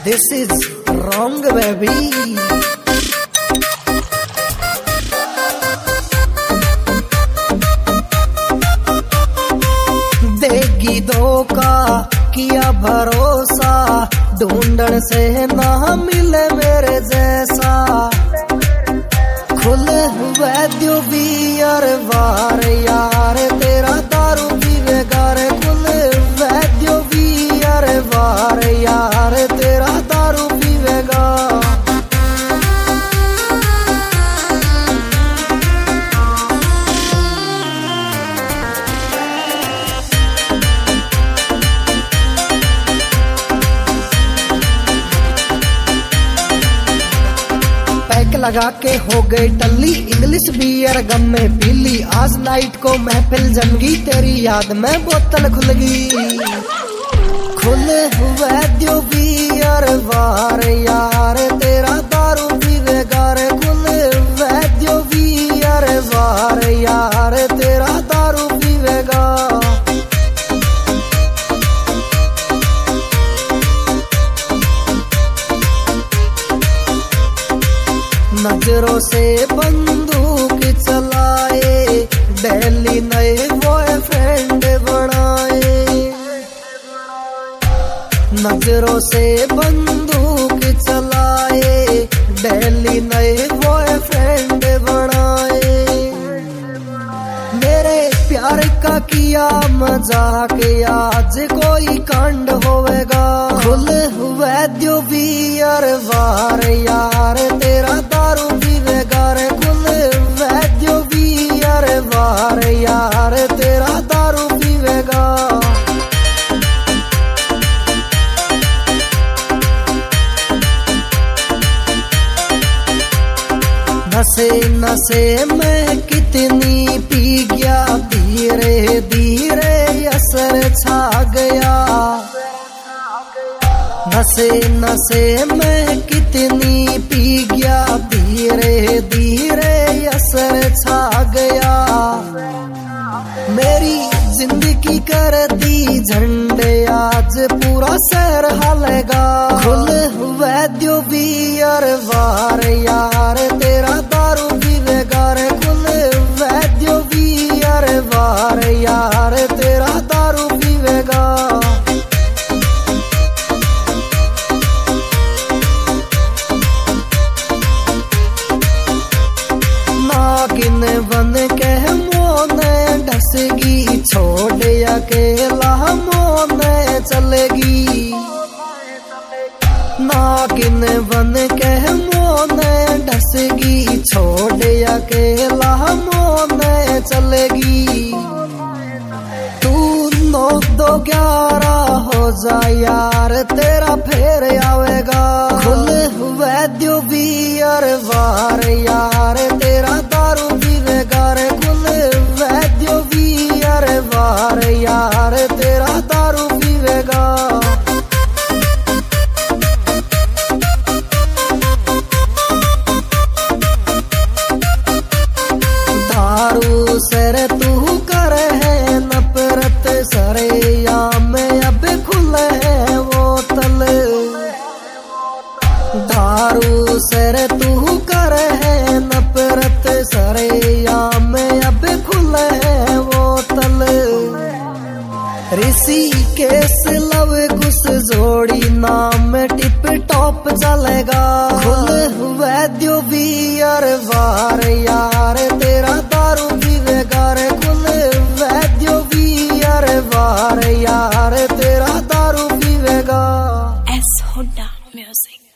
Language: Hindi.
This is wrong, baby. देगी धोखा किया भरोसा, ढूंढन से ना मिले मेरे जैसा। खुल हुए द्यो बियर वार यार, तेरा दारू पीवे गारे। खुल हुए द्यो बियर वार यार, तेरा दारू पीवेगा। लगा के हो गई टल्ली, इंग्लिश बियर गम में पीली। आज नाइट को महफिल जमगी, तेरी याद में बोतल खुल गई। खुल हुए द्यो बियर वार यार, तेरा दारू पीवेगा रे। खुल हुए द्यो बियर वार यार, तेरा दारू पीवेगा। नजरों से बंदूक चलाए, डेली नए बॉयफ्रेंड बनाए। नजरों से बंदूक चलाए, डेली नए बॉयफ्रेंड बनाए। मेरे प्यार का किया मजाक, आज कोई कांड होवेगा। खुल हुए द्यो बियर वार यार, तेरा दारू पीवेगा रे। खुल हुए द्यो बियर वार यार, तेरा दारू पीवेगा। नशे नशे में कितनी पी गया, धीरे धीरे असर छा गया। नशे नशे में कितनी पी गया, धीरे धीरे असर छा गया। मेरी जिंदगी कर दी झंडे, आज पूरा शहर हलेगा। खुल हुए द्यो बियर वार यार, तेरा दारू पीवेगा रे। खुल हुए द्यो बियर वार यार, तेरा दारू पीवेगा। नागिन बन के मोने ढसगी, छोड़ अकेला मोने चलेगी। नागिन बन के मोने ढसगी, छोड़ अकेला मोने चलेगी। तू 9-2-11 हो जा यार, तेरा फेर आवेगा। खुल हुए द्यो बियर वार यार, तेरा दारू पीवेगा रे। खुल हुए द्यो बियर वार यार, तेरा दारू पीवेगा। दारू सर तू करे है नफरत, सरे याम में अब खुले है वो तल। दारू सर तू करे है नफरत, सरे याम में अब खुले है वो तल। ऋषिकेश लव कुछ जोड़ी, नाम टिप टॉप चलेगा। खुल हुए द्यो बियर वार यार, तेरा दारू पीवेगा रे। खुल हुए द्यो बियर वार यार, तेरा दारू पीवेगा। S Hoda Music।